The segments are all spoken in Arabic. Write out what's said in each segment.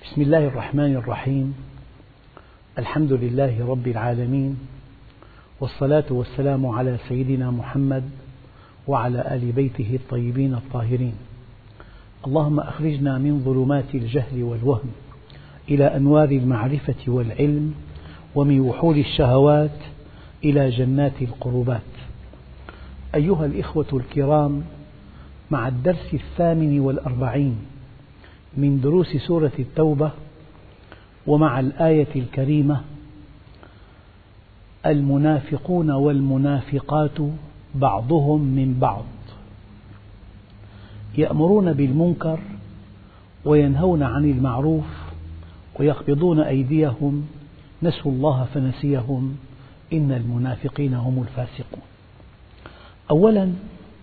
بسم الله الرحمن الرحيم. الحمد لله رب العالمين، والصلاة والسلام على سيدنا محمد وعلى آل بيته الطيبين الطاهرين. اللهم أخرجنا من ظلمات الجهل والوهم إلى أنوار المعرفة والعلم، ومن وحول الشهوات إلى جنات القربات. أيها الإخوة الكرام، مع الدرس 48 من دروس سورة التوبة، ومع الآية الكريمة: المنافقون والمنافقات بعضهم من بعض يأمرون بالمنكر وينهون عن المعروف ويقبضون أيديهم نسوا الله فنسيهم إن المنافقين هم الفاسقون. أولا،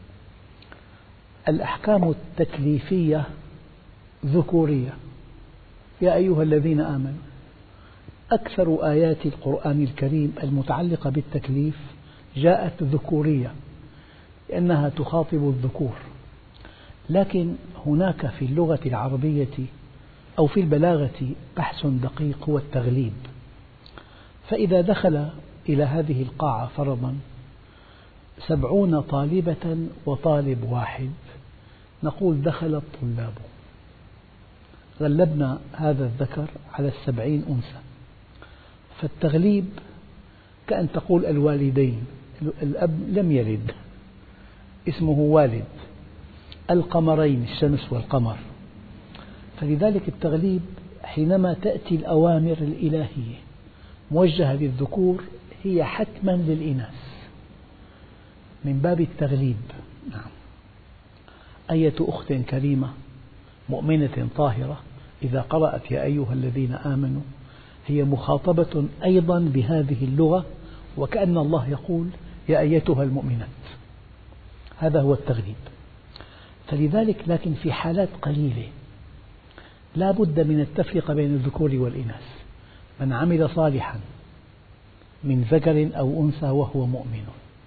الأحكام التكليفية ذكورية. يا أيها الذين آمنوا، أكثر آيات القرآن الكريم المتعلقة بالتكليف جاءت ذكورية لأنها تخاطب الذكور، لكن هناك في اللغة العربية أو في البلاغة بحث دقيق هو التغليب. فإذا دخل إلى هذه القاعة فرضا 70 طالبة وطالب واحد، نقول دخل الطلاب. غلبنا هذا الذكر على 70 أنثى، فالتغليب كأن تقول الوالدين. الأب لم يلد، اسمه والد. القمرين، الشمس والقمر. فلذلك التغليب حينما تأتي الأوامر الإلهية موجهة للذكور هي حتما للإناث من باب التغليب. نعم. أية أخت كريمة مؤمنة طاهرة إذا قرأت يا أيها الذين آمنوا هي مخاطبة أيضا بهذه اللغة، وكأن الله يقول يا أيتها المؤمنات. هذا هو التغليب. فلذلك لكن في حالات قليلة لا بد من التفرقة بين الذكور والإناث. من عمل صالحا من ذكر أو أنثى وهو مؤمن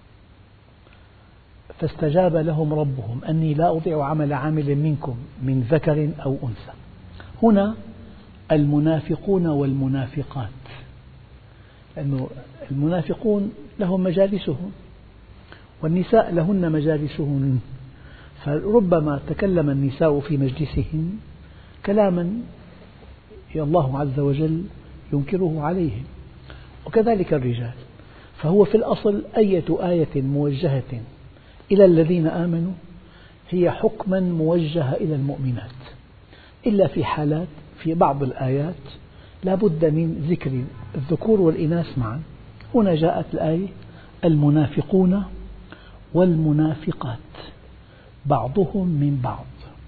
فاستجاب لهم ربهم أني لا أضيع عمل عامل منكم من ذكر أو أنثى. هنا المنافقون والمنافقات، لأن المنافقون لهم مجالسهم والنساء لهن مجالسهن، فربما تكلم النساء في مجلسهن كلاما الله عز وجل ينكره عليهم، وكذلك الرجال. فهو في الأصل أية آية موجهة إلى الذين آمنوا هي حكما موجهة إلى المؤمنات، إلا في حالات في بعض الآيات لا بد من ذكر الذكور والإناث معا. هنا جاءت الآية المنافقون والمنافقات بعضهم من بعض.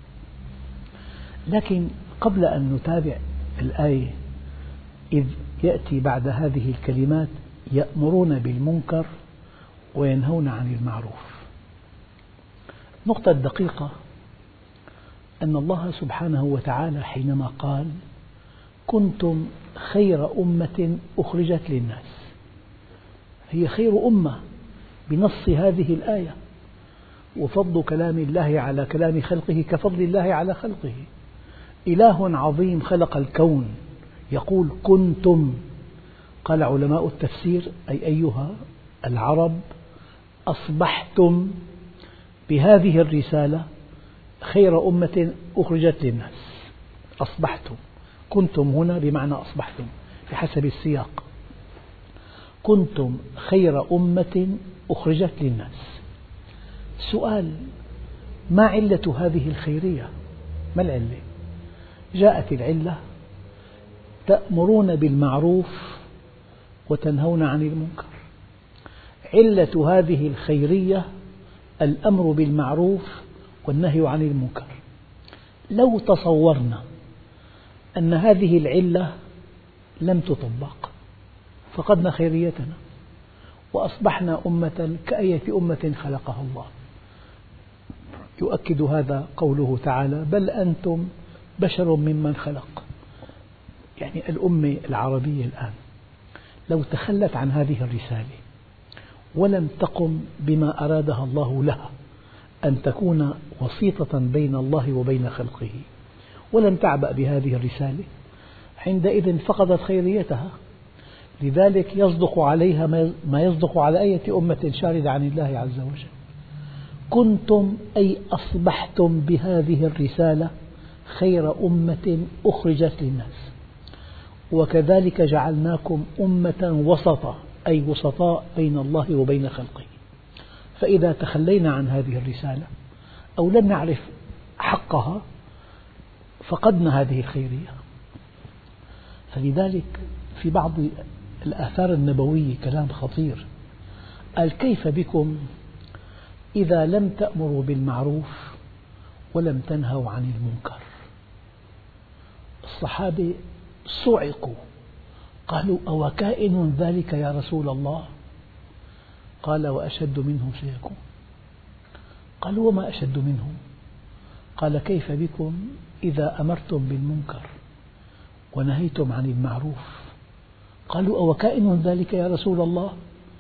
لكن قبل أن نتابع الآية، إذ يأتي بعد هذه الكلمات يأمرون بالمنكر وينهون عن المعروف. نقطة دقيقة أن الله سبحانه وتعالى حينما قال كنتم خير أمة أخرجت للناس، هي خير أمة بنص هذه الآية. وفضل كلام الله على كلام خلقه كفضل الله على خلقه. إله عظيم خلق الكون يقول كنتم. قال علماء التفسير أي أيها العرب أصبحتم بهذه الرسالة خير أمة أخرجت للناس. أصبحتم، كنتم هنا بمعنى أصبحتم بحسب السياق. كنتم خير أمة أخرجت للناس. سؤال: ما علة هذه الخيرية؟ ما العلة؟ جاءت العلة تأمرون بالمعروف وتنهون عن المنكر. علة هذه الخيرية الأمر بالمعروف والنهي عن المنكر. لو تصورنا أن هذه العلة لم تطبق فقدنا خيريتنا وأصبحنا أمة كأية أمة خلقها الله. يؤكد هذا قوله تعالى بل أنتم بشر ممن خلق. يعني الأمة العربية الآن لو تخلت عن هذه الرسالة ولم تقم بما أرادها الله لها أن تكون وسيطة بين الله وبين خلقه، ولم تعبأ بهذه الرسالة، عندئذ فقدت خيريتها. لذلك يصدق عليها ما يصدق على أية أمة شاردة عن الله عز وجل. كنتم أي أصبحتم بهذه الرسالة خير أمة أخرجت للناس، وكذلك جعلناكم أمة وسطا أي وسطاء بين الله وبين خلقه. فإذا تخلينا عن هذه الرسالة أو لم نعرف حقها فقدنا هذه الخيرية. فلذلك في بعض الآثار النبوية كلام خطير، قال: كيف بكم إذا لم تأمروا بالمعروف ولم تنهوا عن المنكر؟ الصحابة صعقوا، قالوا: أو كائن ذلك يا رسول الله؟ قال: وأشد منه سيكون. قالوا: وما أشد منه؟ قال: كيف بكم إذا أمرتم بالمنكر ونهيتم عن المعروف؟ قالوا: أو كائن ذلك يا رسول الله؟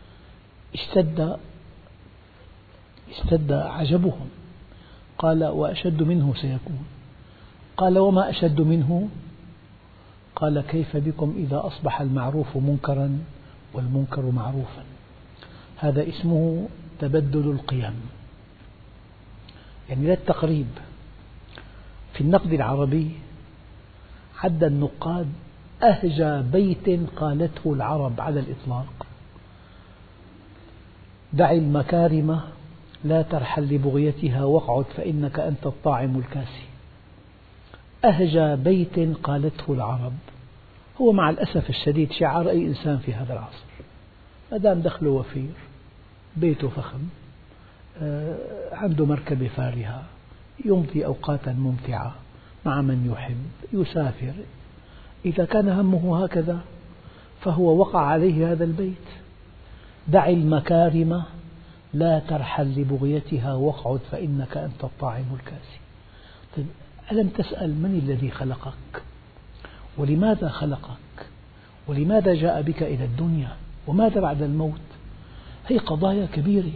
اشتد عجبهم. قال: وأشد منه سيكون. قال: وما أشد منه؟ قال: كيف بكم إذا أصبح المعروف منكرا والمنكر معروفا؟ هذا اسمه تبدل القيم، يعني لا التقريب. في النقد العربي عد النقاد أهجى بيت قالته العرب على الإطلاق: دع المكارم لا ترحل لبغيتها واقعد فإنك أنت الطاعم الكاسي. أهجى بيت قالته العرب هو مع الأسف الشديد شعار أي إنسان في هذا العصر، ما دام دخله وفير، بيته فخم، عنده مركبة فارهة، يمضي أوقاتا ممتعة مع من يحب، يسافر، إذا كان همه هكذا فهو وقع عليه هذا البيت: دع المكارم لا ترحل لبغيتها واقعد فإنك أنت الطاعم الكاسي. طيب، ألم تسأل من الذي خلقك؟ ولماذا خلقك؟ ولماذا جاء بك إلى الدنيا؟ وماذا بعد الموت؟ هي قضايا كبيرة.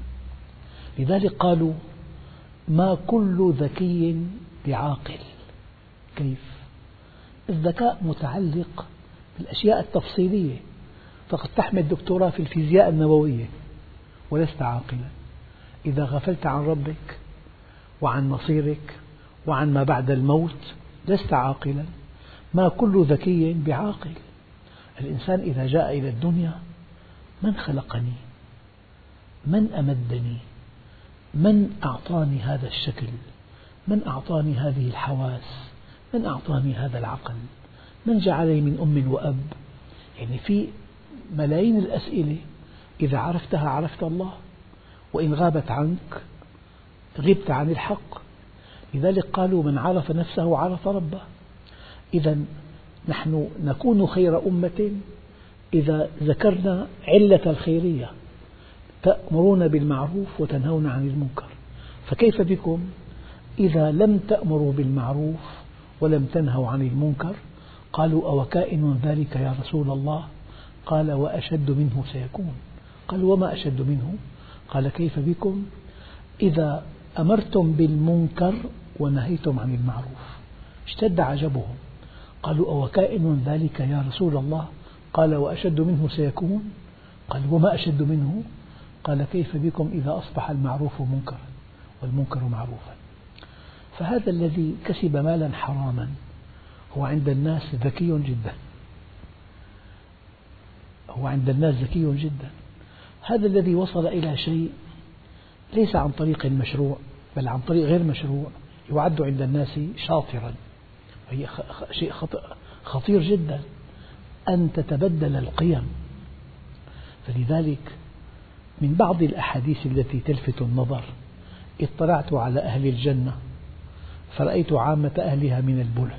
لذلك قالوا: ما كل ذكي بعاقل. كيف؟ الذكاء متعلق بالأشياء التفصيلية، فقد تحمل دكتوراه في الفيزياء النووية ولست عاقلا. إذا غفلت عن ربك وعن مصيرك وعن ما بعد الموت لست عاقلا. ما كل ذكي بعاقل. الإنسان إذا جاء إلى الدنيا: من خلقني؟ من أمدني؟ من أعطاني هذا الشكل؟ من أعطاني هذه الحواس؟ من أعطاني هذا العقل؟ من جعلني من أم وأب؟ يعني في ملايين الأسئلة، إذا عرفتها عرفت الله، وإن غابت عنك غبت عن الحق. لذلك قالوا: من عرف نفسه عرف ربه. إذا نحن نكون خير أمة إذا ذكرنا علة الخيرية: تأمرون بالمعروف وتنهون عن المنكر. فكيف بكم إذا لم تأمروا بالمعروف ولم تنهوا عن المنكر؟ قالوا: أو كائن ذلك يا رسول الله؟ قال: وأشد منه سيكون. قالوا: وما أشد منه؟ قال: كيف بكم إذا أمرتم بالمنكر ونهيتم عن المعروف؟ اشتد عجبهم. قالوا: أو كائن ذلك يا رسول الله؟ قال: وأشد منه سيكون. قال: وما أشد منه؟ قال: كيف بكم إذا أصبح المعروف منكرا والمنكر معروفا؟ فهذا الذي كسب مالا حراما هو عند الناس ذكي جدا، هو عند الناس ذكي جدا. هذا الذي وصل إلى شيء ليس عن طريق مشروع بل عن طريق غير مشروع يعد عند الناس شاطرا. وهي شيء خطير جدا أن تتبدل القيم. فلذلك من بعض الأحاديث التي تلفت النظر: اطلعت على أهل الجنة فرأيت عامة أهلها من البله.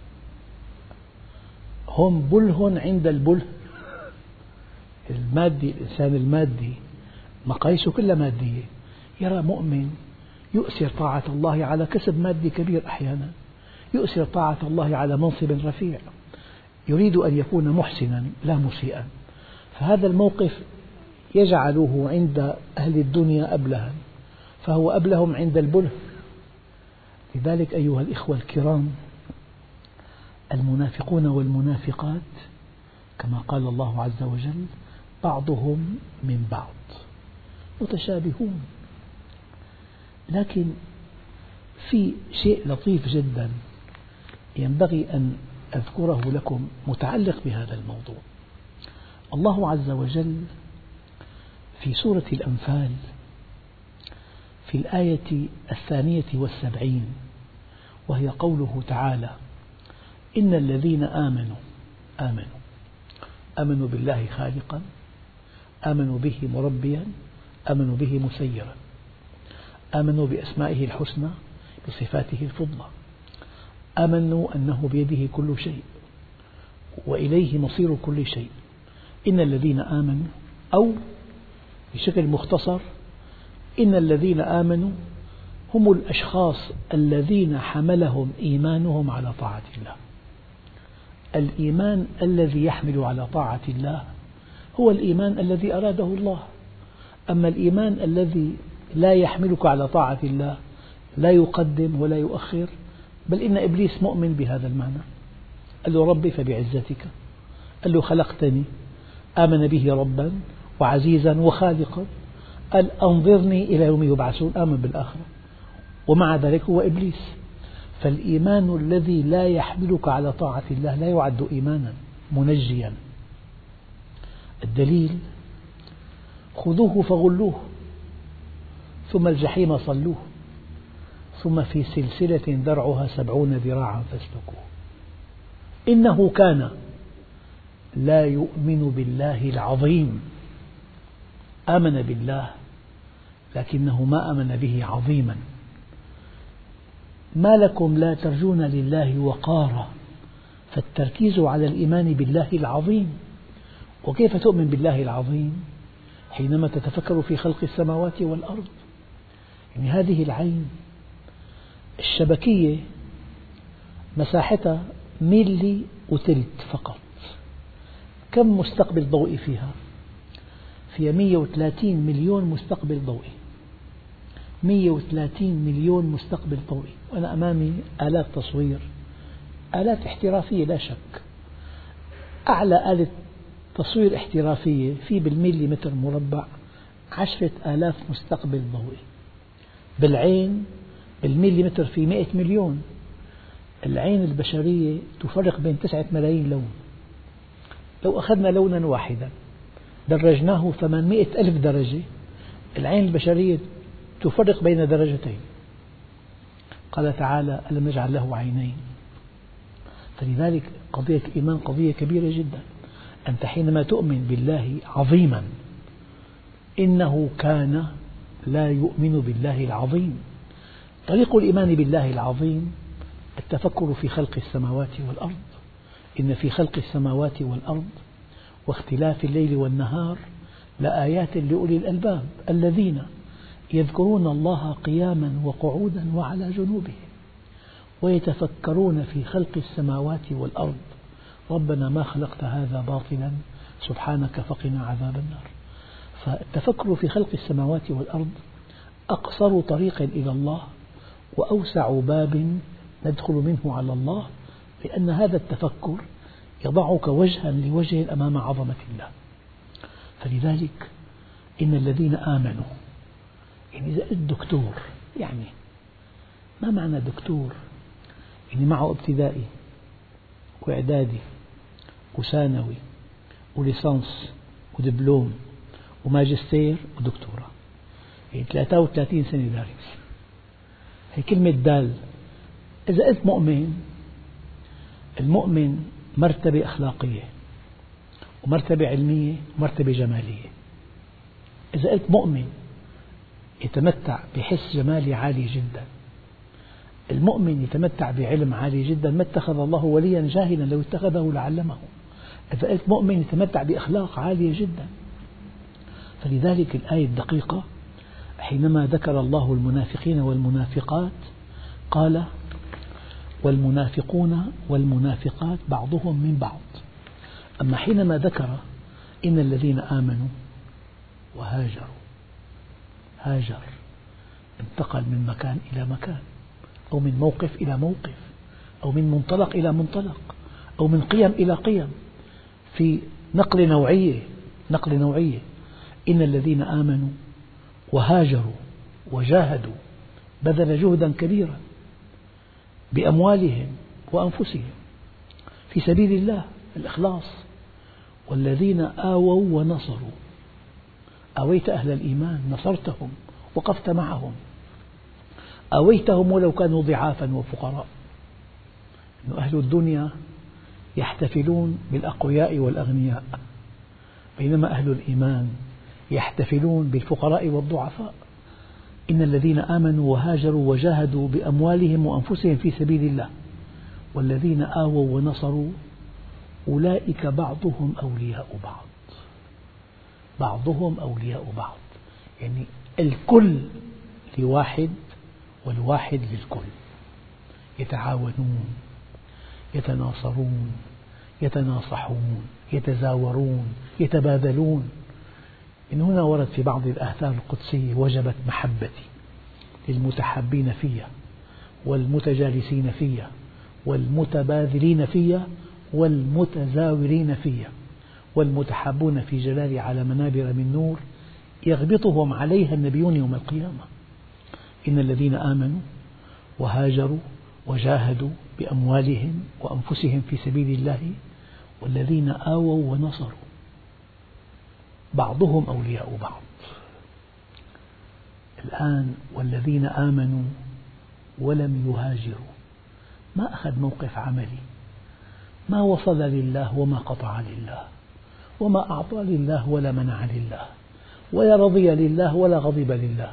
هم بله عند البله المادي. الإنسان المادي مقاييسه كلها مادية. يرى مؤمن يؤثر طاعة الله على كسب مادي كبير، أحيانا يؤثر طاعة الله على منصب رفيع، يريد أن يكون محسنا لا مسيئا. فهذا الموقف يجعله عند أهل الدنيا أبلها، فهو أبلهم عند البله. لذلك أيها الإخوة الكرام، المنافقون والمنافقات كما قال الله عز وجل بعضهم من بعض متشابهون، لكن في شيء لطيف جدا ينبغي أن أذكره لكم متعلق بهذا الموضوع. الله عز وجل في سورة الأنفال في الآية 72 وهي قوله تعالى: إن الذين آمنوا بالله خالقا، آمنوا به مربيا، آمنوا به مسيرا، آمنوا بأسمائه الحسنى بصفاته الفضلى، آمنوا أنه بيده كل شيء وإليه مصير كل شيء. إن الذين آمنوا، أو بشكل مختصر إن الذين آمنوا هم الأشخاص الذين حملهم إيمانهم على طاعة الله. الإيمان الذي يحمل على طاعة الله هو الإيمان الذي أراده الله، أما الإيمان الذي لا يحملك على طاعة الله لا يقدم ولا يؤخر، بل إن إبليس مؤمن بهذا المعنى. قال له: ربي فبعزتك، قال له: خلقتني، آمن به ربا وعزيزا وخالقا، قال: أنظرني إلى يوم يبعثون، آمن بالآخرة، ومع ذلك هو إبليس. فالإيمان الذي لا يحملك على طاعة الله لا يعد إيمانا منجيا. الدليل: خذوه فغلوه ثم الجحيم صلوه ثم في سلسلة ذرعها 70 ذراعا فاسلكوه إنه كان لا يؤمن بالله العظيم. آمن بالله لكنه ما آمن به عظيما. ما لكم لا ترجون لله وقارا، فالتركيز على الإيمان بالله العظيم. وكيف تؤمن بالله العظيم؟ حينما تتفكر في خلق السماوات والأرض. يعني هذه العين الشبكية مساحتها 1.3 ميلي فقط، كم مستقبل ضوئي فيها؟ فيها 130 مليون مستقبل ضوئي، 130 مليون مستقبل ضوئي، وأنا أمامي آلات تصوير، آلات احترافية لا شك. أعلى آلة تصوير احترافية في بالمليمتر مربع 10,000 مستقبل ضوئي. بالعين بالمليمتر في 100 مليون. العين البشرية تفرق بين 9 ملايين لون. لو أخذنا لونا واحدا درجناه 800 ألف درجة، العين البشرية تفرق بين درجتين. قال تعالى: ألم نجعل له عينين. فلذلك قضية الإيمان قضية كبيرة جدا. أنت حينما تؤمن بالله عظيما، إنه كان لا يؤمن بالله العظيم. طريق الإيمان بالله العظيم التفكر في خلق السماوات والأرض. إن في خلق السماوات والأرض واختلاف الليل والنهار لآيات لأولي الألباب الذين يذكرون الله قياما وقعودا وعلى جنوبهم ويتفكرون في خلق السماوات والأرض ربنا ما خلقت هذا باطلا سبحانك فقنا عذاب النار. فالتفكر في خلق السماوات والأرض أقصر طريق إلى الله وأوسع باب ندخل منه على الله، لأن هذا التفكر يضعك وجها لوجه أمام عظمة الله. فلذلك إن الذين آمنوا، يعني إذا قلت دكتور، يعني ما معنى دكتور؟ يعني معه ابتدائي وإعدادي وثانوي وليسانس ودبلوم وماجستير ودكتوراه، يعني 33 سنة دارس. هي كلمة دال. إذا قلت مؤمن، المؤمن مرتبة أخلاقية ومرتبة علمية ومرتبة جمالية. إذا قلت مؤمن يتمتع بحس جمالي عالي جدا، المؤمن يتمتع بعلم عالي جدا، ما اتخذ الله وليا جاهلا لو اتخذه لعلمه. إذا قلت مؤمن يتمتع بأخلاق عالية جدا. فلذلك الآية الدقيقة حينما ذكر الله المنافقين والمنافقات قال: والمنافقون والمنافقات بعضهم من بعض. أما حينما ذكر إن الذين آمنوا وهاجروا، هاجر انتقل من مكان إلى مكان، أو من موقف إلى موقف، أو من منطلق إلى منطلق، أو من قيم إلى قيم، في نقل نوعية. إن الذين آمنوا وهاجروا وجاهدوا بذل جهدا كبيرا بأموالهم وأنفسهم في سبيل الله، الإخلاص. والذين آووا ونصروا، آويت أهل الإيمان، نصرتهم، وقفت معهم، آويتهم ولو كانوا ضعافا وفقراء. إن أهل الدنيا يحتفلون بالأقوياء والأغنياء، بينما أهل الإيمان يحتفلون بالفقراء والضعفاء. إن الذين آمنوا وهاجروا وجاهدوا بأموالهم وأنفسهم في سبيل الله والذين آووا ونصروا أولئك بعضهم أولياء بعض. بعضهم أولياء بعض، يعني الكل لواحد والواحد للكل، يتعاونون، يتناصرون، يتناصحون، يتزاورون، يتبادلون. من هنا ورد في بعض الآثار القدسية: وجبت محبتي للمتحابين فيها والمتجالسين فيها والمتبادلين فيها والمتزاورين فيها، والمتحابون في جلالي على منابر من نور يغبطهم عليها النبيون يوم القيامة. إن الذين آمنوا وهاجروا وجاهدوا بأموالهم وأنفسهم في سبيل الله والذين آووا ونصروا بعضهم أولياء بعض. الآن والذين آمنوا ولم يهاجروا، ما أخذ موقف عملي، ما وصل لله وما قطع لله، وما أعطى لله ولا منع لله، ولا رضي لله ولا غضب لله.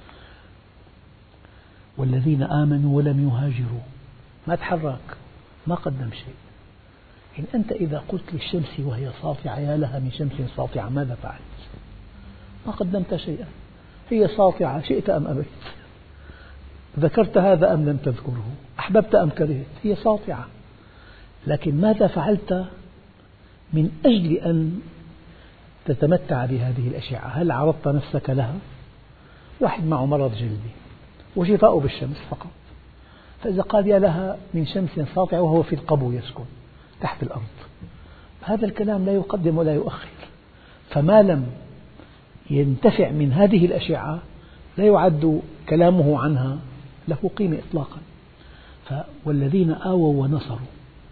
والذين آمنوا ولم يهاجروا، ما تحرك، ما قدم شيء. إن أنت إذا قلت للشمس وهي ساطعة يا لها من شمس ساطعة ماذا فعلت؟ ما قدمت شيئا، هي ساطعة شئت أم أبيت، ذكرت هذا أم لم تذكره، أحببت أم كرهت، هي ساطعة. لكن ماذا فعلت من أجل أن تتمتع بهذه الأشعة؟ هل عرضت نفسك لها؟ واحد معه مرض جلدي وشفاؤه بالشمس فقط، فإذا قال يا لها من شمس ساطعة وهو في القبو يسكن تحت الأرض، هذا الكلام لا يقدم ولا يؤخر. فما لم ينتفع من هذه الأشعة لا يعد كلامه عنها له قيمة إطلاقا. والذين آووا ونصروا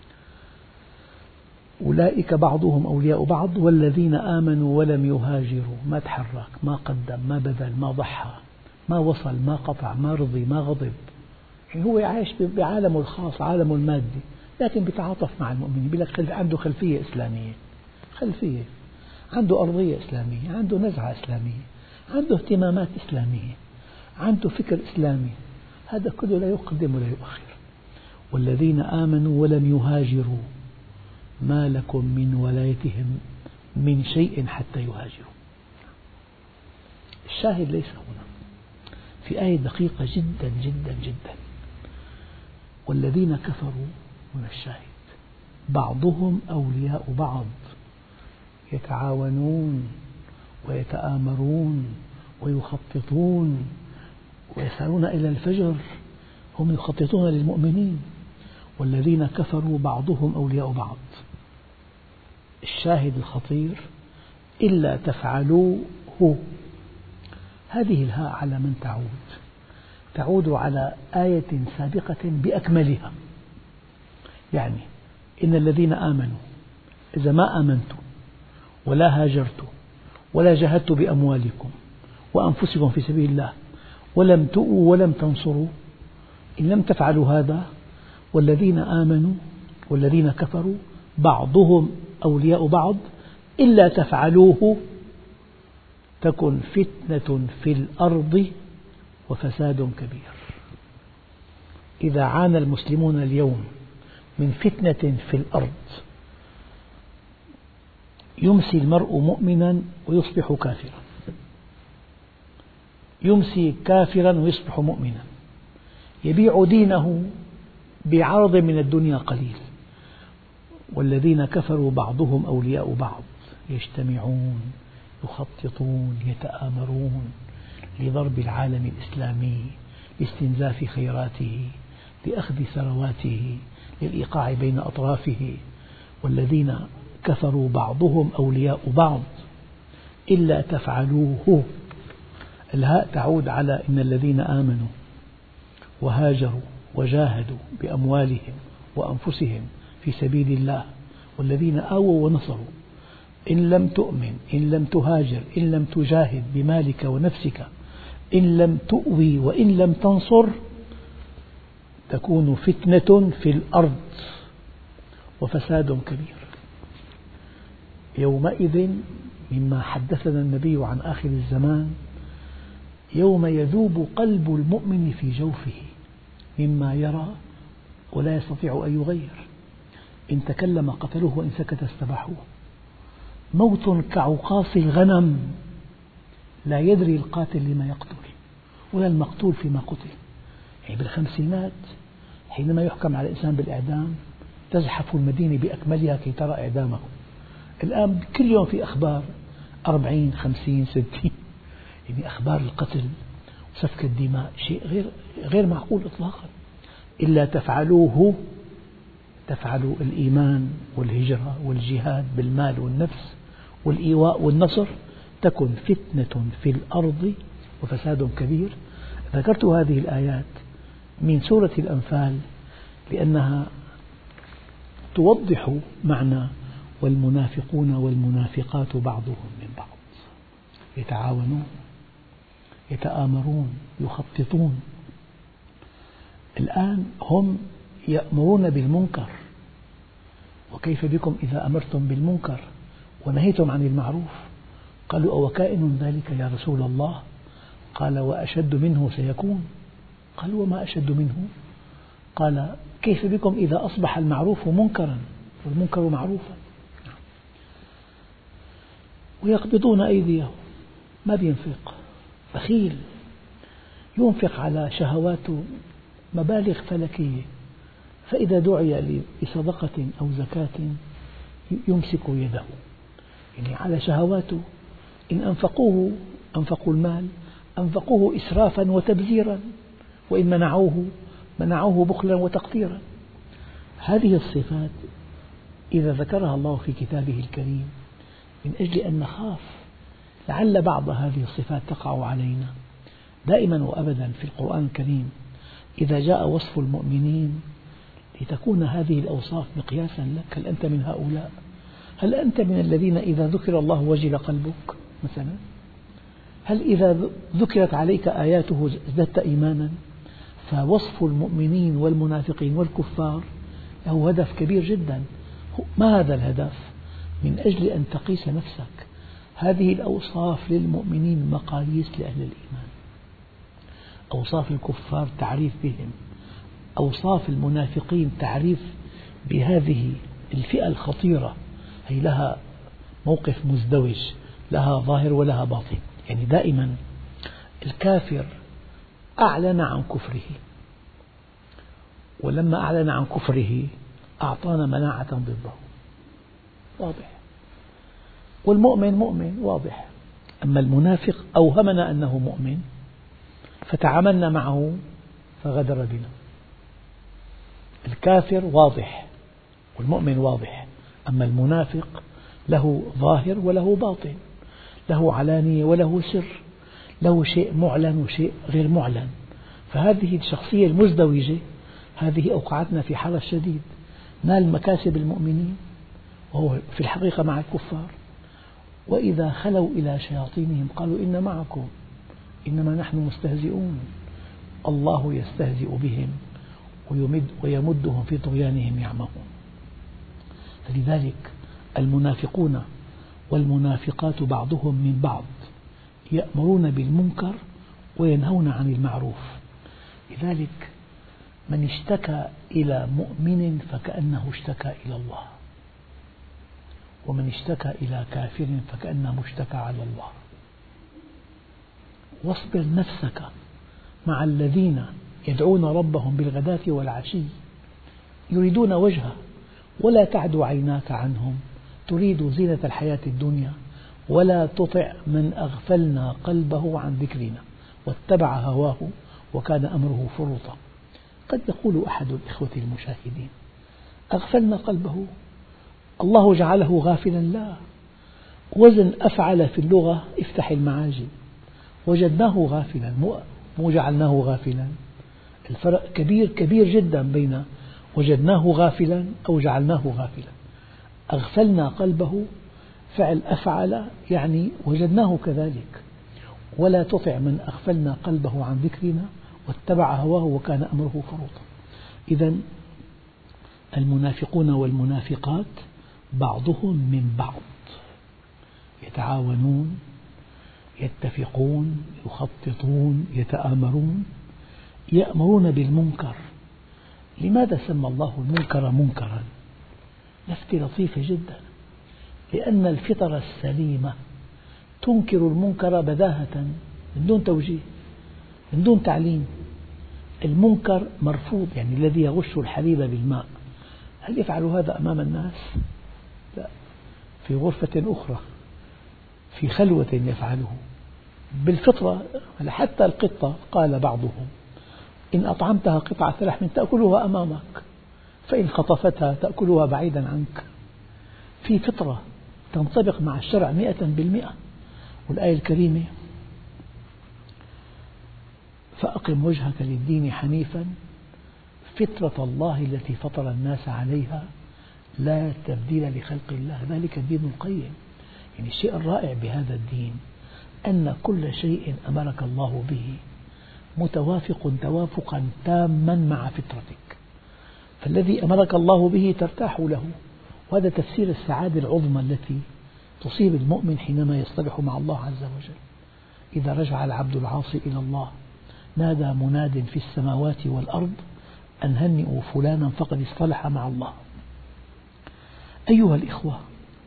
أولئك بعضهم أولياء بعض والذين آمنوا ولم يهاجروا، ما تحرك، ما قدم، ما بذل، ما ضحى، ما وصل، ما قطع، ما رضي، ما غضب. يعني هو عايش بعالمه الخاص، عالمه المادي، لكن بيتعاطف مع المؤمنين. بيقول لك عنده خلفية إسلامية، خلفية، عنده أرضية إسلامية، عنده نزعة إسلامية، عنده اهتمامات إسلامية، عنده فكر إسلامي. هذا كله لا يقدم ولا يؤخر. والذين آمنوا ولم يهاجروا ما لكم من ولايتهم من شيء حتى يهاجروا. الشاهد ليس هنا، في آية دقيقة جدا جدا جدا: والذين كفروا، من الشاهد بعضهم أولياء بعض، يتعاونون ويتآمرون ويخططون ويسعون إلى الفجر، هم يخططون للمؤمنين. والذين كفروا بعضهم أولياء بعض. الشاهد الخطير: إلا تفعلوه. هذه الهاء على من تعود على آية سابقة بأكملها. يعني إن الذين آمنوا، إذا ما آمنتم ولا هاجرتم ولا جاهدتم بأموالكم وأنفسكم في سبيل الله ولم تؤوا ولم تنصروا، إن لم تفعلوا هذا، والذين آمنوا والذين كفروا بعضهم أولياء بعض إلا تفعلوه تكن فتنة في الأرض وفساد كبير. إذا عانى المسلمون اليوم من فتنة في الأرض، يمسي المرء مؤمنا ويصبح كافرا، يمسي كافرا ويصبح مؤمنا، يبيع دينه بعرض من الدنيا قليل. والذين كفروا بعضهم أولياء بعض، يجتمعون، يخططون، يتآمرون لضرب العالم الإسلامي، لاستنزاف خيراته، لأخذ ثرواته، للإيقاع بين أطرافه، والذين كفروا بعضهم أولياء بعض إلا تفعلوه. الهاء تعود على إن الذين آمنوا وهاجروا وجاهدوا بأموالهم وأنفسهم في سبيل الله، والذين آووا ونصروا. إن لم تؤمن، إن لم تهاجر، إن لم تجاهد بمالك ونفسك، إن لم تؤوي وإن لم تنصر، تكون فتنة في الأرض وفساد كبير. يومئذ مما حدثنا النبي عن آخر الزمان، يوم يذوب قلب المؤمن في جوفه مما يرى ولا يستطيع أن يغير. إن تكلم قتلوه وإن سكت استباحوه. موت كعقاص الغنم، لا يدري القاتل لما يقتل ولا المقتول فيما قتل. يعني بالخمسينات حينما يحكم على الإنسان بالإعدام تزحف المدينة بأكملها كي ترى إعدامه. الآن كل يوم في أخبار 40 50 60، يعني أخبار القتل وسفك الدماء شيء غير معقول إطلاقا. إلا تفعلوه، تفعلوا الإيمان والهجرة والجهاد بالمال والنفس والإيواء والنصر، تكن فتنة في الأرض وفساد كبير. ذكرت هذه الآيات من سورة الأنفال لأنها توضح معنى والمنافقون والمنافقات بعضهم من بعض، يتعاونون، يتآمرون، يخططون. الآن هم يأمرون بالمنكر، وكيف بكم إذا أمرتم بالمنكر ونهيتم عن المعروف؟ قالوا أو كائن ذلك يا رسول الله؟ قال وأشد منه سيكون. قالوا وما أشد منه؟ قال كيف بكم إذا أصبح المعروف منكرا والمنكر معروفا؟ ويقبضون أيديهم، ما بينفق، بخيل، ينفق على شهواته مبالغ فلكية، فإذا دعي لصدقة أو زكاة يمسك يده، يعني على شهواته. إن أنفقوه، أنفقوا المال، أنفقوه إسرافا وتبذيرا، وإن منعوه بخلا وتقتيرا. هذه الصفات إذا ذكرها الله في كتابه الكريم من أجل أن نخاف لعل بعض هذه الصفات تقع علينا. دائما وأبدا في القرآن الكريم إذا جاء وصف المؤمنين لتكون هذه الأوصاف مقياسا لك، هل أنت من هؤلاء؟ هل أنت من الذين إذا ذكر الله وجل قلبك مثلا؟ هل إذا ذكرت عليك آياته ازددت إيمانا؟ فوصف المؤمنين والمنافقين والكفار له هدف كبير جدا. ما هذا الهدف؟ من أجل أن تقيس نفسك. هذه الأوصاف للمؤمنين مقاييس لأهل الإيمان، أوصاف الكفار تعريف بهم، أوصاف المنافقين تعريف بهذه الفئة الخطيرة، هي لها موقف مزدوج، لها ظاهر ولها باطن. يعني دائما الكافر أعلن عن كفره، ولما أعلن عن كفره أعطانا مناعة ضده، واضح. والمؤمن مؤمن، واضح. أما المنافق أوهمنا أنه مؤمن فتعاملنا معه فغدر بنا. الكافر واضح والمؤمن واضح، أما المنافق له ظاهر وله باطن، له علانية وله سر، له شيء معلن وشيء غير معلن. فهذه الشخصية المزدوجة هذه أوقعتنا في حرج شديد. نال مكاسب المؤمنين وهو في الحقيقة مع الكفار. وإذا خلوا إلى شياطينهم قالوا إن معكم إنما نحن مستهزئون. الله يستهزئ بهم ويمدهم في طغيانهم يعمهون. فلذلك المنافقون والمنافقات بعضهم من بعض يأمرون بالمنكر وينهون عن المعروف. لذلك من اشتكى إلى مؤمن فكأنه اشتكى إلى الله، ومن اشتكى إلى كافر فكأنه اشتكى على الله. واصبر نفسك مع الذين يدعون ربهم بالغداة والعشي يريدون وجهه ولا تعد عيناك عنهم تريد زينة الحياة الدنيا ولا تطع من أغفلنا قلبه عن ذكرنا واتبع هواه وكان أمره فرطا. قد يقول أحد الإخوة المشاهدين أغفلنا قلبه. الله جعله غافلا؟ لا، وزن أفعل في اللغة افتح المعاجم، وجدناه غافلا مو جعلناه غافلا. الفرق كبير كبير جدا بين وجدناه غافلا أو جعلناه غافلا. أغفلنا قلبه فعل أفعل يعني وجدناه كذلك. ولا تطع من أغفلنا قلبه عن ذكرنا واتبع هواه وكان أمره فرطا. إذن المنافقون والمنافقات بعضهم من بعض، يتعاونون، يتفقون، يخططون، يتآمرون، يأمرون بالمنكر. لماذا سمى الله المنكر منكرا؟ لفتة لطيفة جدا، لأن الفطرة السليمة تنكر المنكر بداهة من دون توجيه، من دون تعليم. المنكر مرفوض، يعني الذي يغش الحليب بالماء، هل يفعل هذا أمام الناس؟ لا، في غرفة أخرى، في خلوة يفعله بالفطرة. حتى القطة قال بعضهم: إن أطعمتها قطعة لحم تأكلها أمامك، فإن خطفتها تأكلها بعيدا عنك. في فطرة تنطبق مع الشرع 100%. والآية الكريمة: فأقم وجهك للدين حنيفا فطرة الله التي فطر الناس عليها لا تبديل لخلق الله ذلك الدين القيم. يعني الشيء الرائع بهذا الدين أن كل شيء أمرك الله به متوافق توافقا تاما مع فطرتك، فالذي أمرك الله به ترتاح له. وهذا تفسير السعادة العظمى التي تصيب المؤمن حينما يصطلح مع الله عز وجل. إذا رجع العبد العاصي إلى الله نادى مناد في السماوات والأرض أن هنئوا فلانا فقد اصطلح مع الله. أيها الإخوة،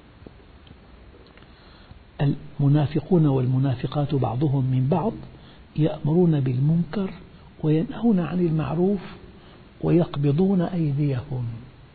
المنافقون والمنافقات بعضهم من بعض يأمرون بالمنكر وينهون عن المعروف ويقبضون أيديهم.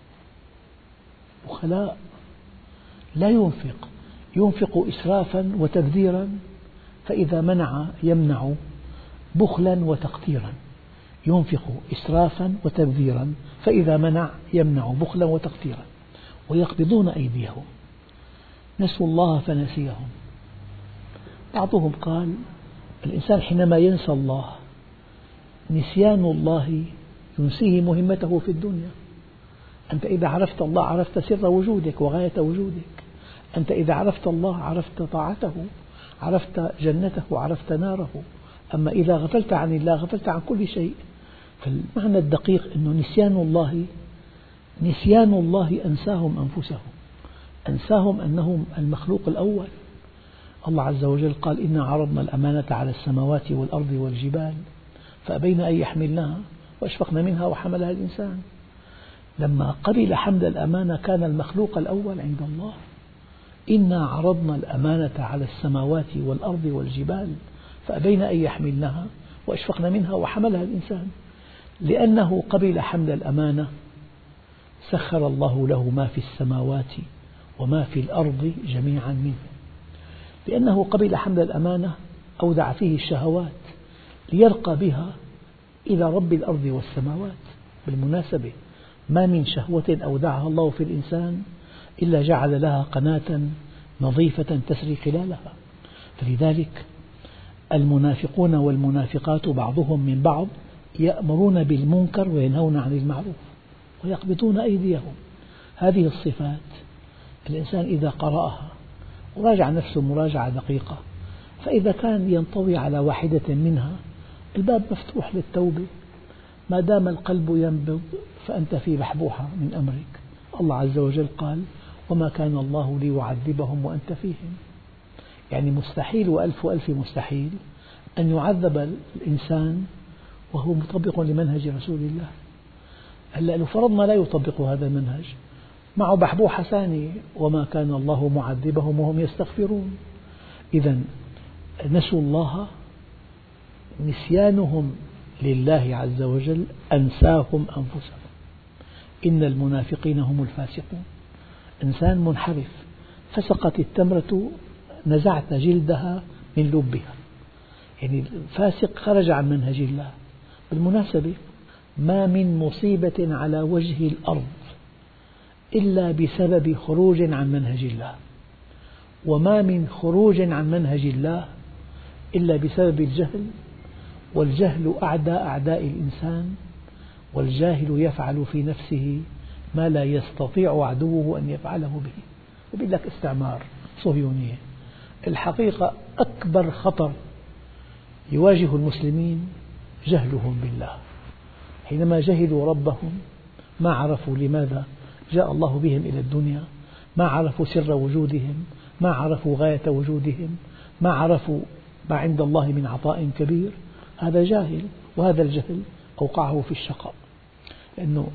بخلاء، لا ينفق إسرافا وتبذيرا، فإذا منع يمنع بخلا وتقتيرا. ينفق إسرافا وتبذيرا، فإذا منع يمنع بخلا وتقتيرا. ويقبضون أيديهم، نسوا الله فنسيهم. بعضهم قال: الإنسان حينما ينسى الله نسيان الله ينسيه مهمته في الدنيا. أنت إذا عرفت الله عرفت سر وجودك وغاية وجودك. أنت إذا عرفت الله عرفت طاعته، عرفت جنته، عرفت ناره. أما إذا غفلت عن الله غفلت عن كل شيء. فالمعنى الدقيق أنه نسيان الله أنساهم أنفسهم، أنساهم أنهم المخلوق الأول. الله عز وجل قال: إنا عرضنا الأمانة على السماوات والأرض والجبال فأبين أن يحملنها وأشفقن منها وحملها الإنسان. لما قبل حمل الأمانة كان المخلوق الأول عند الله. إنا عرضنا الأمانة على السماوات والأرض والجبال فأبين أن يحملنها وأشفقن منها وحملها الإنسان. لأنه قبل حمل الأمانة سخر الله له ما في السماوات وما في الأرض جميعا منه. لأنه قبل حمل الأمانة أودع فيه الشهوات ليرقى بها إلى رب الأرض والسماوات. بالمناسبة، ما من شهوة أودعها الله في الإنسان إلا جعل لها قناة نظيفة تسري خلالها. فلذلك المنافقون والمنافقات بعضهم من بعض يأمرون بالمنكر وينهون عن المعروف ويقبضون أيديهم. هذه الصفات الإنسان إذا قرأها وراجع نفسه مراجعة دقيقة، فإذا كان ينطوي على واحدة منها الباب مفتوح للتوبة. ما دام القلب ينبض فأنت في بحبوحة من أمرك. الله عز وجل قال: وما كان الله ليعذبهم وأنت فيهم. يعني مستحيل وألف ألف مستحيل أن يعذب الإنسان وهو مطبق لمنهج رسول الله. هلأ لو فرضنا لا يطبق هذا المنهج، معه بحبوحة ثانية: وما كان الله معذبهم وهم يستغفرون. إذن نسوا الله، نسيانهم لله عز وجل أنساهم أنفسهم. إن المنافقين هم الفاسقون. إنسان منحرف، فسقت التمرة نزعت جلدها من لبها. يعني الفاسق خرج عن منهج الله. بالمناسبة، ما من مصيبة على وجه الأرض إلا بسبب خروج عن منهج الله، وما من خروج عن منهج الله إلا بسبب الجهل، والجهل أعدى أعداء الإنسان، والجاهل يفعل في نفسه ما لا يستطيع عدوه أن يفعله به. يقول لك استعمار، صهيونية. الحقيقة أكبر خطر يواجه المسلمين جهلهم بالله. حينما جهلوا ربهم ما عرفوا لماذا جاء الله بهم إلى الدنيا، ما عرفوا سر وجودهم، ما عرفوا غاية وجودهم، ما عرفوا ما عند الله من عطاء كبير. هذا جاهل، وهذا الجهل أوقعه في الشقاء. لأنه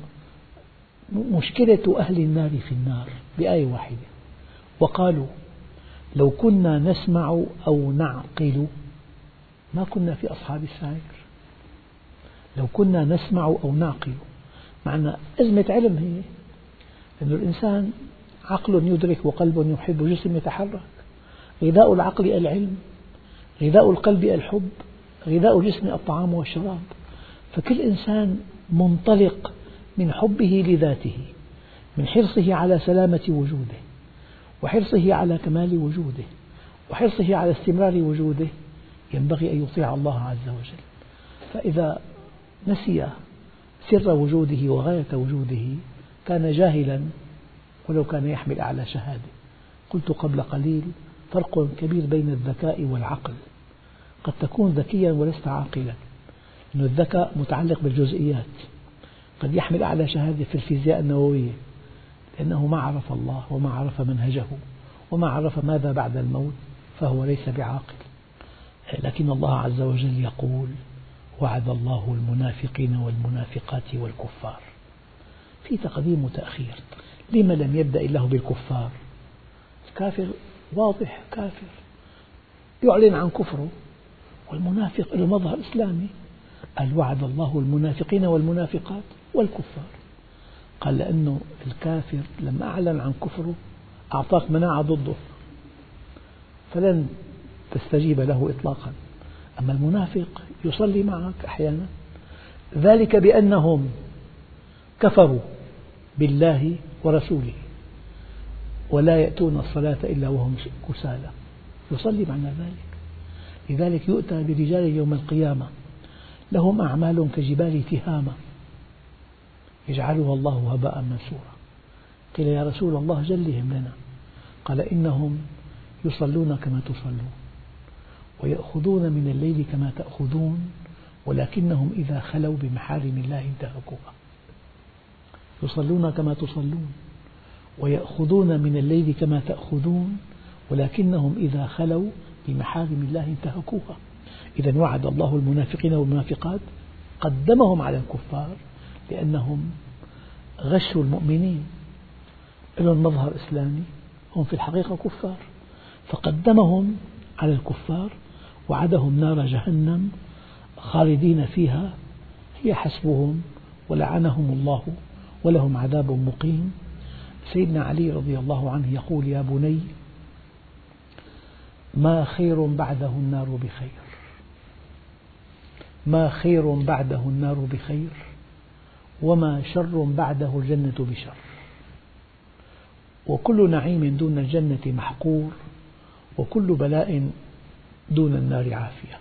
مشكلة أهل النار في النار بآية واحدة: وقالوا لو كنا نسمع أو نعقل ما كنا في أصحاب السعير. لو كنا نسمع أو نعقل، معنى أزمة علم هي، لأن الإنسان عقل يدرك وقلب يحب وجسم يتحرك. غذاء العقل العلم، غذاء القلب الحب، غذاء الجسم الطعام والشراب. فكل إنسان منطلق من حبه لذاته، من حرصه على سلامة وجوده، وحرصه على كمال وجوده، وحرصه على استمرار وجوده، ينبغي أن يطيع الله عز وجل. فإذا نسي سر وجوده وغاية وجوده كان جاهلا ولو كان يحمل أعلى شهادة. قلت قبل قليل: فرق كبير بين الذكاء والعقل. قد تكون ذكيا ولست عاقلا، لأن الذكاء متعلق بالجزئيات. قد يحمل أعلى شهادة في الفيزياء النووية لأنه ما عرف الله وما عرف منهجه وما عرف ماذا بعد الموت، فهو ليس بعاقل. لكن الله عز وجل يقول: وعد الله المنافقين والمنافقات والكفار. في تقديم وتأخير. لما لم يبدأ الله بالكفار؟ الكافر واضح، كافر يعلن عن كفره، والمنافق له مظهر إسلامي. قال: وعد الله المنافقين والمنافقات والكفار. قال لأنه الكافر لما أعلن عن كفره أعطاك مناعة ضده فلن تستجيب له إطلاقا. أما المنافق يصلي معك أحيانا، ذلك بأنهم كفروا بالله ورسوله ولا يأتون الصلاة إلا وهم كسالى، يصلي معنى ذلك. لذلك يؤتى برجال يوم القيامة لهم أعمال كجبال تهامة يجعلها الله هباء منثورا. قيل: يا رسول الله جلهم لنا. قال: إنهم يصلون كما تصلون، ويأخذون من الليل كما تأخذون، ولكنهم إذا خلوا بمحارم الله انتهكوها. يصلون كما تصلون، ويأخذون من الليل كما تأخذون، ولكنهم إذا خلوا بمحارم الله انتهكوها. إذا وعد الله المنافقين والمنافقات، قدمهم على الكفار لأنهم غشوا المؤمنين، لهم مظهر إسلامي، هم في الحقيقة كفار، فقدمهم على الكفار، وعدهم نار جهنم خالدين فيها هي حسبهم، ولعنهم الله ولهم عذاب مقيم. سيدنا علي رضي الله عنه يقول: يا بني، ما خير بعده النار بخير، ما خير بعده النار بخير، وما شر بعده الجنة بشر، وكل نعيم دون الجنة محقور، وكل بلاء دون النار عافية.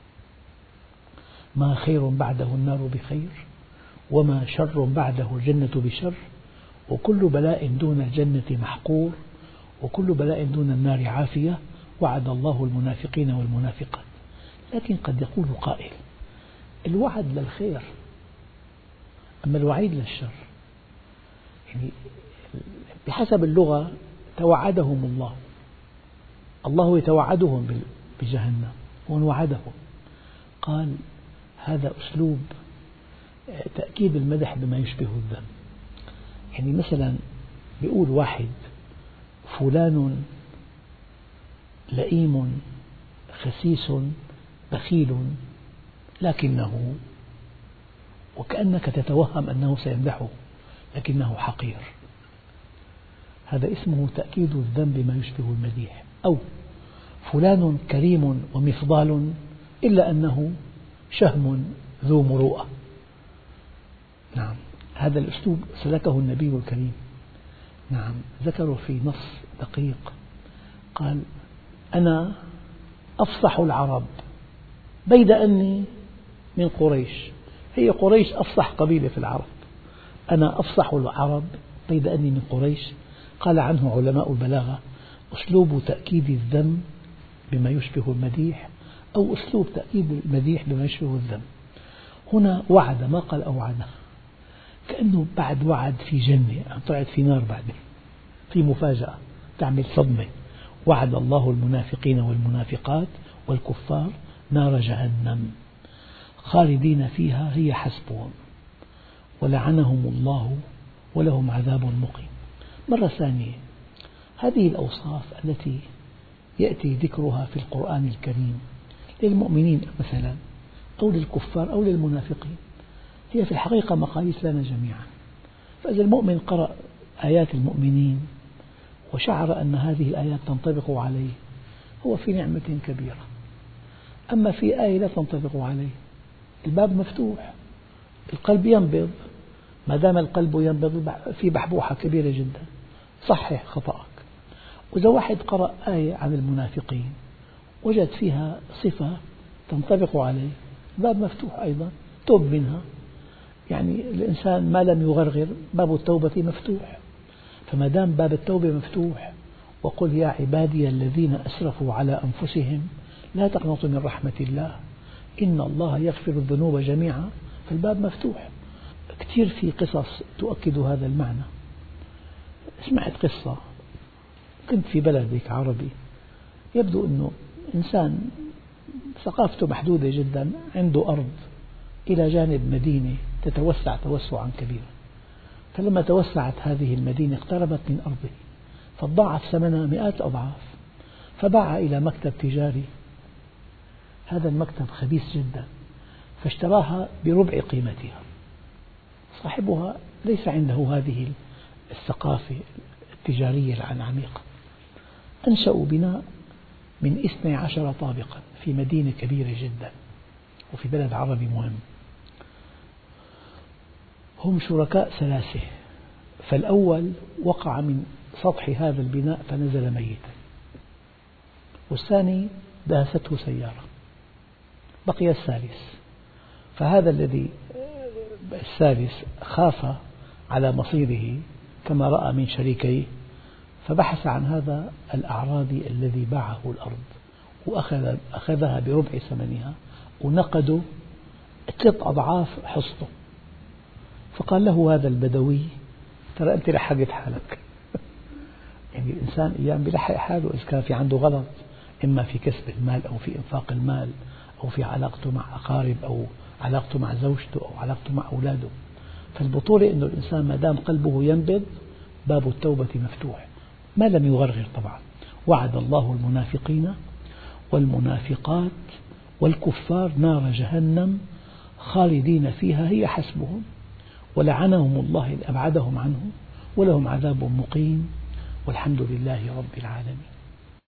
ما خير بعده النار بخير، وما شر بعده الجنة بشر، وكل بلاء دون الجنة محقور، وكل بلاء دون النار عافية. وعد الله المنافقين والمنافقات. لكن قد يقول قائل: الوعد للخير أما الوعيد للشر. يعني بحسب اللغة توعدهم الله، الله يتوعدهم بجهنم ووعدهم. قال: هذا أسلوب تأكيد المدح بما يشبه الذم. يعني مثلا يقول واحد: فلان لئيم خسيس بخيل لكنه، وكأنك تتوهم أنه سيمدحه لكنه حقير. هذا اسمه تأكيد الذم بما يشبه المديح. أو فلان كريم ومفضال إلا أنه شهم ذو مروءة. نعم، هذا الأسلوب سلكه النبي الكريم. نعم، ذكروا في نص دقيق، قال: أنا أفصح العرب بيد أني من قريش. هي قريش أفصح قبيلة في العرب، أنا أفصح العرب بيد أني من قريش. قال عنه علماء البلاغة: أسلوب تأكيد الذم بما يشبه المديح، أو أسلوب تأكيد المديح بما يشبه الذم. هنا وعد، ما قال أوعد، كأنه بعد وعد في جنة، طلعت في نار بعدين، في مفاجأة تعمل صدمة. وعد الله المنافقين والمنافقات والكفار نار جهنم خالدين فيها هي حسبهم ولعنهم الله ولهم عذاب مقيم. مرة ثانية، هذه الأوصاف التي يأتي ذكرها في القرآن الكريم للمؤمنين مثلا أو للكفار أو للمنافقين، هي في الحقيقة مقاييس لنا جميعا. فإذا المؤمن قرأ آيات المؤمنين وشعر أن هذه الآيات تنطبق عليه، هو في نعمة كبيرة. أما في آية لا تنطبق عليه، الباب مفتوح، القلب ينبض. ما دام القلب ينبض في بحبوحة كبيرة جدا، صحح خطأك. وإذا واحد قرأ آية عن المنافقين وجد فيها صفة تنطبق عليه، الباب مفتوح أيضا، توب منها. يعني الإنسان ما لم يغرغر باب التوبة مفتوح. فما دام باب التوبة مفتوح، وقل يا عبادي الذين أسرفوا على أنفسهم لا تقنطوا من رحمة الله إن الله يغفر الذنوب جميعا، فالباب مفتوح. كثير في قصص تؤكد هذا المعنى. سمعت قصة، كنت في بلد عربي، يبدو أنه إنسان ثقافته محدودة جدا، عنده أرض إلى جانب مدينة تتوسع توسعا كبيرا، فلما توسعت هذه المدينة اقتربت من أرضه فضاعف ثمنها مئات الأضعاف، فباع إلى مكتب تجاري. هذا المكتب خبيث جدا، فاشتراها بربع قيمتها. صاحبها ليس عنده هذه الثقافة التجارية العميقة. أنشأوا بناء من 12 طابقا في مدينة كبيرة جدا وفي بلد عربي مهم. هم شركاء ثلاثة، فالأول وقع من سطح هذا البناء فنزل ميتا، والثاني دهسته سيارة، بقي الثالث. فهذا الثالث خاف على مصيره كما رأى من شريكيه، فبحث عن هذا الأعرابي الذي باعه الأرض وأخذها بربع ثمنها ونقده 3 أضعاف حصته. فقال له هذا البدوي: ترى أنت لحقت حالك. يعني الإنسان أيام بيلحق حاله إذا كان في عنده غلط، إما في كسب المال أو في إنفاق المال أو في علاقته مع أقارب أو علاقته مع زوجته أو علاقته مع أولاده. فالبطولة أنه الإنسان ما دام قلبه ينبض باب التوبة مفتوح، ما لم يغرغر طبعا. وعد الله المنافقين والمنافقات والكفار نار جهنم خالدين فيها هي حسبهم ولعنهم الله أبعدهم عنه ولهم عذاب مقيم والحمد لله رب العالمين.